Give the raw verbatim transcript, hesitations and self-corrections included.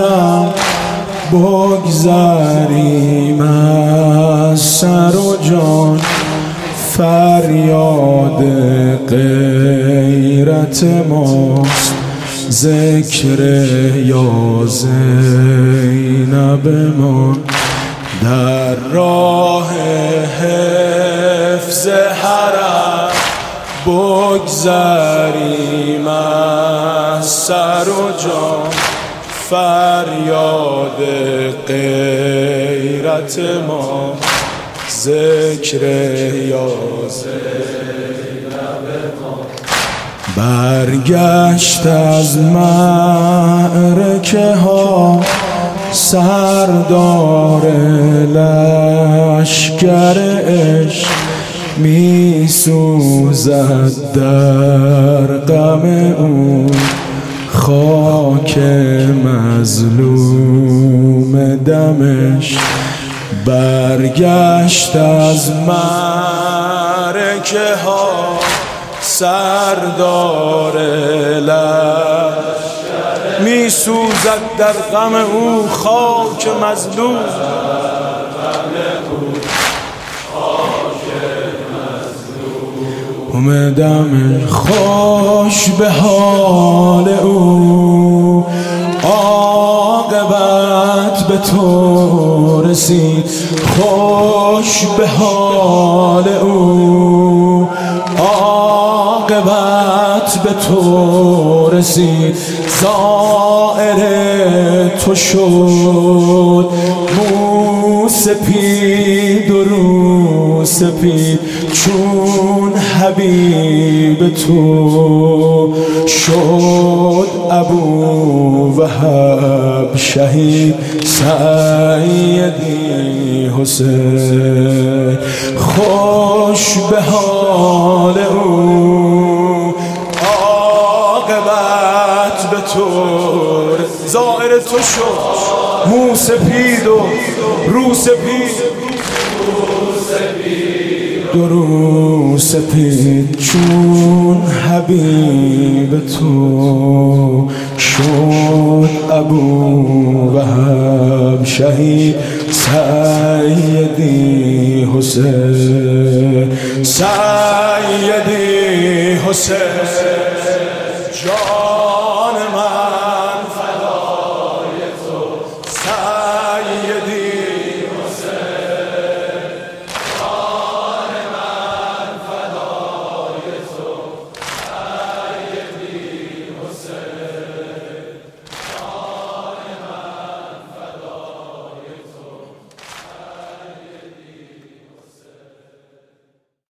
سرم بگذریم از سر و جان، فریاد غیرت ماست ذکر یا زینب ما. در راه حفظ حرم بگذریم از سر و جان، فریاد غیرت ما ذکر یا زینب ما. برگشت از معرکه ها سردار لشکر عشق، می سوزد در غم او خاک مظلوم دمشق. برگشت از معرکه ها سردار لشکر، می سوزد در غم او خاک مظلوم دمشق. خوش به حال او عاقبت به تو رسید، خوش به حال او عاقبت به تو رسید. زائر تو شد مو سپید و رو سپید، چون حبیب تو شد ابو وهب شهید. سیدی حسین خوش به حال او عاقبت به تو، زائر تو شد مو سپید و رو سپید، درو سپید، چون حبیب تو شد ابو وهب شهید. سیدی حسین سیدی حسین جان